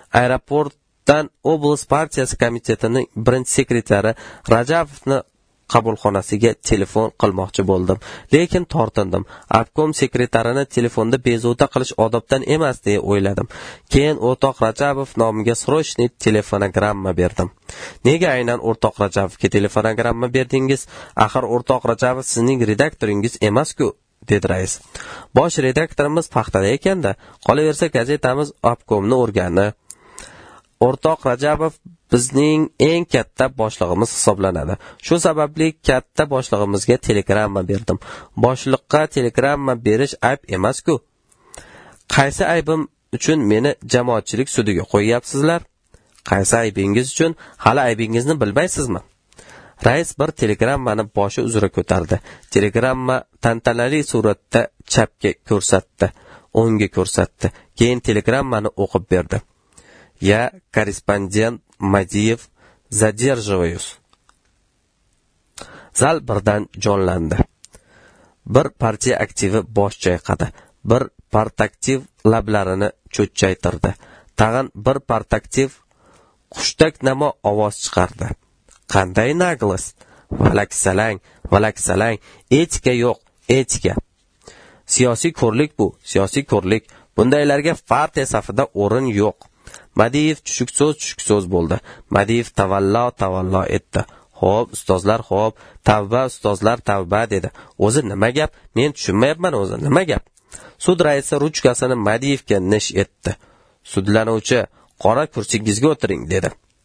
aeroportdan oblast partiyasi komitetining birinchi sekretari Rajabovni qabulxonasiga telefon qilmoqchi bo'ldim, lekin tortindim. Obkom sekretarini telefonda bezovta qilish odobdan emas deya o'yladim. Keyin o'rtoq Rajabov nomiga srochniy telefonogramma berdim. Nega aynan o'rtoq Rajabovga telefonogramma berdingiz? Axir o'rtoq Rajabov sizning redaktoringiz emas-ku, dedi rais. Bosh redaktorimiz paxtada ekanda, qolaversa gazetamiz obkomni o'rgani. O'rtoq Rajabov bizning eng katta boshlig'imiz hisoblanadi. Shu sababli katta boshlig'imizga telegramma berdim. Boshliqqa telegramma berish ayb emas-ku. Qaysi aybim uchun meni jamoatchilik sudiga qo'yyapsizlar? Qaysi aybingiz uchun? Hali aybingizni bilmaysizmi? Rais bir telegrammani boshi uzra ko'tardi. Telegramma tantanali suratda chapga ko'rsatdi, o'ngga ko'rsatdi. Keyin telegrammani o'qib berdi. Я корреспондент Madiev задерживаюсь. Zal birdan jonlandi. Bir partiya aktivi bosh chayqadi. Bir partaktiv lablarini cho'chchaytirdi. Tag'in bir partaktiv qushdak namo ovoz chiqardi. Qanday naglost? Valaksalang, etika yo'q, etika. Siyosiy ko'rlik bu, siyosiy ko'rlik. Bundaylarga partiya safida o'rin yo'q. Madiev tushuk so'z bo'ldi. Madiev tavallo etdi. Xo'p, ustozlar, xo'p, tavba ustozlar, tavba dedi. O'zi nima gap? Men tushunmayapman o'zi, nima gap? Sud raisi ruchkasini Madievga nish etdi. Sudlanuvchi, qora kursingizga o'tiring dedi.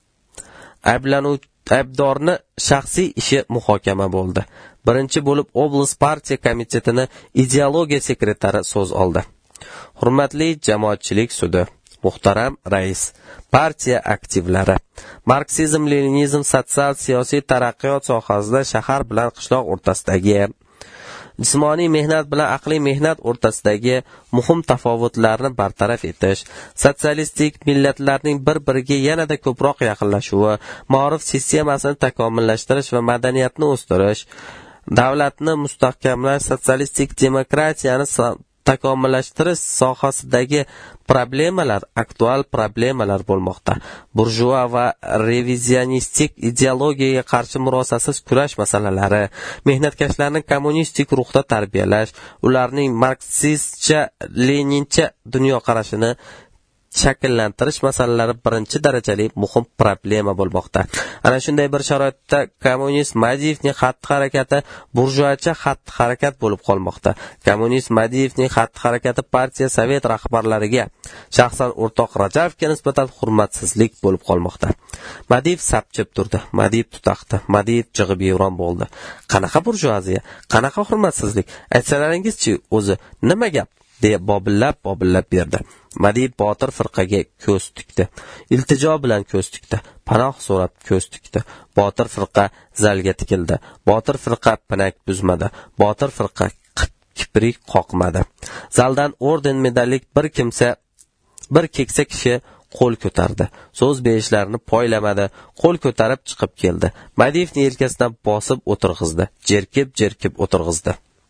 Aybdorni shaxsiy ishi muhokama bo'ldi. Birinchi bo'lib oblast partiya komitetini ideologiya sekretari so'z oldi. Hurmatli jamoatchilik sudi, muhtaram rais, partiya aktivlari, marksizm-leninizm sotsial siyosiy taraqqiyot sohasida shahar bilan qishloq o'rtasidagi, jismoniy mehnat bilan aqliy mehnat o'rtasidagi muhim tafovutlarni bartaraf etish, sotsialistik millatlarning bir-biriga yanada ko'proq yaqinlashuvi, ma'rif sistemasini takomillashtirish va madaniyatni o'stirish, davlatni mustahkamlash, sotsialistik demokratiyani takomillashtirish sohasidagi problemalar aktual problemalar bo'lmoqda. Burjua va revizionistik ideologiyaga qarshi murosasiz kurash masalalari, mehnatkashlarni kommunistik ruhda tarbiyalash, ularning marksistcha, lenincha dunyoqarashini shakllantirish masalalari birinchi darajali muhim problema bo'lmoqda. Ana shunday bir sharoitda kommunist Madievning xatti-harakati burjuacha xatti-harakat bo'lib qolmoqda. Kommunist Madievning xatti-harakati partiya sovet rahbarlariga, shaxsan o'rtoq Rajabovga nisbatan hurmatsizlik bo'lib qolmoqda. Madiev sapchib turdi, Madiev tutaqdi, Madiev jig'ib-yevron bo'ldi. Qanaqa burjuaziya, qanaqa hurmatsizlik? Aytsalaringizchi o'zi, nima gap? deya bobillab berdi. Madiev Botir firqaga ko'z tikdi. Iltijo bilan ko'z tikdi. Panoh so'rab ko'z tikdi. Botir firqa zalga tikildi. Botir firqa pinak buzmadi. Botir firqa kiprik qoqmadi. Zaldan orden medallik bir keksa kishi qo'l ko'tardi. So'z berishlarini poylamadi. Qo'l ko'tarib chiqib keldi. Madievning yelkasidan bosib o'tirg'izdi. Jerkib o'tirg'izdi.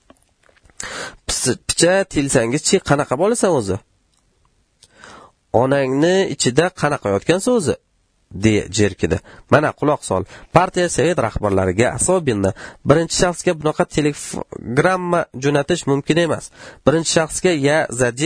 Picha tilsangizchi qanaqa bo'lasan o'zi? Onangni ichida qanaqa yotgansa o'zi? deya jerkidi. Mana quloq sol. Partiya sovet rahbarlariga asobinni birinchi shaxsga bunaqa telegramma jo'natish mumkin emas. Birinchi shaxsga ya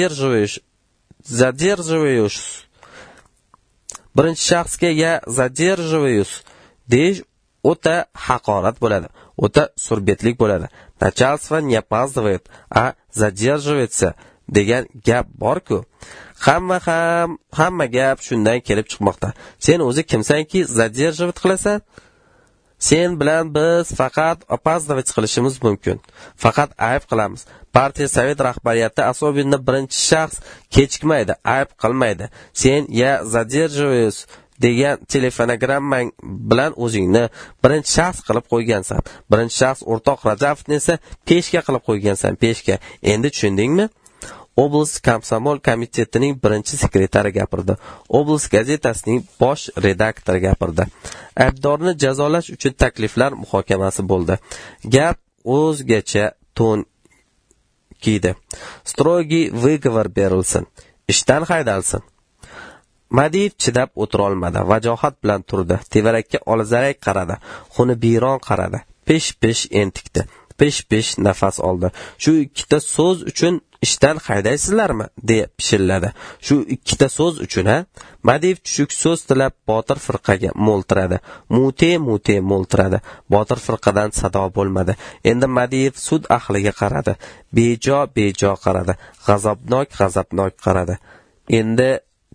zadерживаюсь deyish o'ta haqorat bo'ladi. O'ta surbetlik bo'ladi. Начальство не опаздывает, а задерживается degan gap bor-ku. Hamma gap shundan kelib chiqmoqda. Sen o'zi kimsanki задерживать qilasan? Sen bilan biz faqat опаздывать qilishimiz mumkin. Faqat ayb qilamiz. Partiya sovet rahbariyati asobinni birinchi shaxs kechikmaydi, ayb qilmaydi. Sen ya задерживаюсь degan telefonogrammang bilan o'zingni birinchi shaxs qilib qo'ygansan. Birinchi shaxs o'rtoq Rajabovni esa peshka qilib qo'ygansan, peshka. Endi tushundingmi? Oblast komsomol komitetining birinchi sekretari gapirdi. Oblast gazetasining bosh redaktori gapirdi. Aybdorni jazolash uchun takliflar muhokamasi bo'ldi. Gap o'zgacha ton kiydi. Strogiy выговор berilsin. Ishdan haydalsin. Madiev chidab o'tira olmadi. Vajohat bilan turdi. Tevarakka olazarak qaradi. Xuni biyron qaradi. pish entikdi. Pish nafas oldi. Shu ikkita so'z uchun ishdan haydaysizlarmi? deya pishilladi. Shu ikkita so'z uchun Madiyev tushuk so'z tilab Botir firqaga mo'ltiradi. Mute mo'ltiradi. Botir firqadan sado bo'lmadi. Endi Madiyev sud ahliga qaradi. Bejo qaradi. G'azabnok qaradi. Endi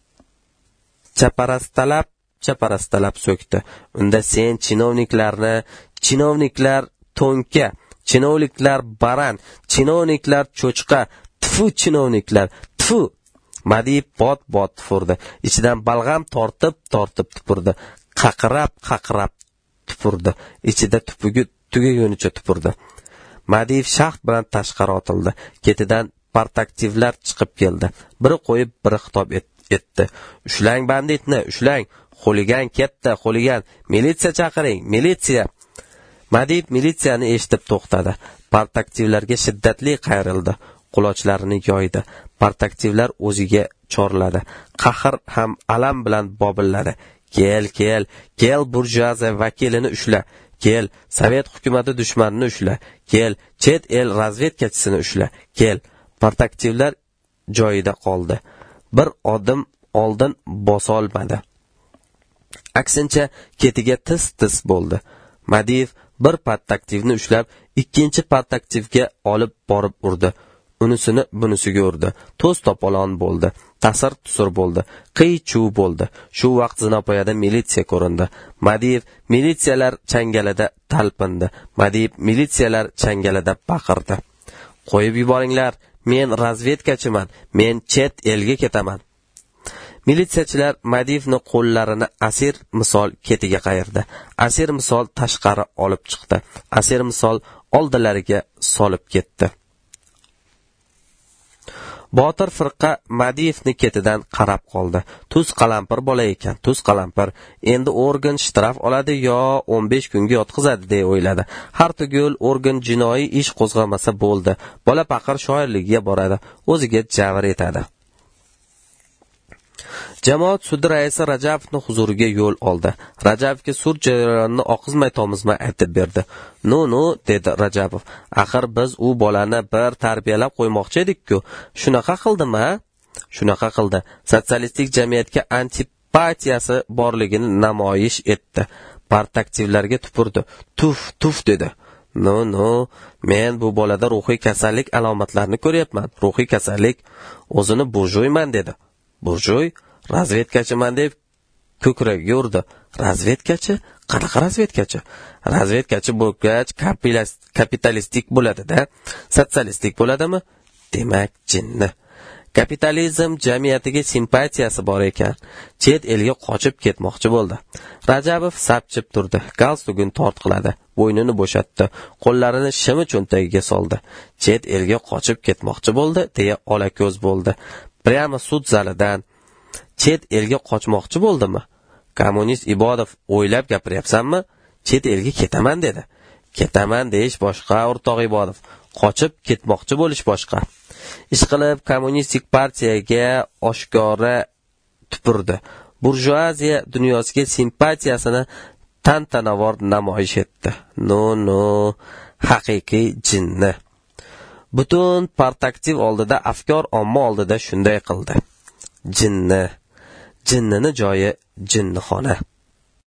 chaparastalab so'kdi. Unda sen chinovniklar to'nka, chinovniklar baran, chinovniklar cho'chqa, tfu chinovniklar, tfu. Madiyev bot tupurdi. Ichidan balg'am tortib tupurdi. Qaqirab tupurdi. Ichida tugagunicha tupurdi. Madiyev shaxt bilan tashqari otildi. Ketidan partaktivlar chiqib keldi. Biri qo'yib, biri xitob etdi. Ushlang banditni, ushlang. Xuligan ketdi, xuligan. Militsiya chaqiring, militsiya. Madiyev militsiyani eshitib to'xtadi. Partaktivlarga shiddatli qayrildi. Qulonchlarini yoydi. Partaktivlar o'ziga chorladi. Qahr ham alam bilan bobilladi. Kel burjuaziya vakilini ushla. Kel, sovet hukumati dushmanini ushla. Kel, chet el razvedkachisini ushla. Kel. Partaktivlar joyida qoldi. Bir odim oldin bosolmadi. Aksincha ketiga tis bo'ldi. Madiyev bir partaktivni ushlab, ikkinchi partaktivga olib borib urdi. Unisini bunisiga urdi. To's to'polon bo'ldi. Ta'sir tusur bo'ldi. Qiy-chuv bo'ldi. Shu vaqt zinopoyada militsiya ko'rindi. Madiyev militsiyalar changalida talpindi. Madiyev militsiyalar changalida baqirdi. Qo'yib yuboringlar. Men razvedkachiman. Men chet elga ketaman. Militsiyachilar Madiyevni qo'llarini asir misol ketiga qayirdi. Asir misol tashqari olib chiqdi. Asir misol oldilariga solib ketdi. Botir firqa Madiyevni ketidan qarab qoldi. Tuz qalampir bola ekan, tuz qalampir. Endi organ shtraf oladi yo 15 kunga yotqizadi deb o'yladi. Har tugul organ jinoiy ish qo'zg'amasa bo'ldi. Bola paqir shoirligiga boradi, o'ziga javr etadi. Jamoat sudi raisi Rajabovning huzuriga yo'l oldi. Rajabovga sud jarayonini oqizmay tomizmay aytib berdi. "No", dedi Rajabov. "Axir biz u bolani bir tarbiyalab qo'ymoqchi edik-ku. Shunaqa qildimi? Shunaqa qildi. Sotsialistik jamiyatga antipatiyasi borligini namoyish etdi. Partaktivlarga tupurdi. Tuf dedi. No, men bu bolada ruhiy kasallik alomatlarini ko'ryapman. Ruhiy kasallik. O'zini burjuiyman dedi. Burjuiy razvedkachiman deb ko'kragiga urdi. Razvedkachi? Qanaqa razvedkachi? Razvedkachi bo'lgach kapitalistik bo'ladi-da. Sotsialistik bo'ladimi? Demak, jinni. Kapitalizm jamiyatiga simpatiyasi bor ekan. Chet elga qochib ketmoqchi bo'ldi. Rajabov sapchib turdi. Galstugini tortqiladi. Bo'ynini bo'shatdi. Qo'llarini shimi cho'ntagiga soldi. Chet elga qochib ketmoqchi bo'ldi deya olako'z bo'ldi. Prямо sud zalidan chet elga qochmoqchi bo'ldimi? Kommunist Ibodov, o'ylab gapiryapsanmi? Chet elga ketaman dedi. Ketaman deyish boshqa, o'rtoq Ibodov. Qochib ketmoqchi bo'lish boshqa. Ishqilib kommunistik partiyaga oshkora tupurdi. Burjuaziya dunyosiga simpatiyasini tantanavor namoyish etdi. No, haqiqiy jinni. Butun partaktiv oldida, afkor omma oldida shunday qildi. Jinnini joyi jinnixona.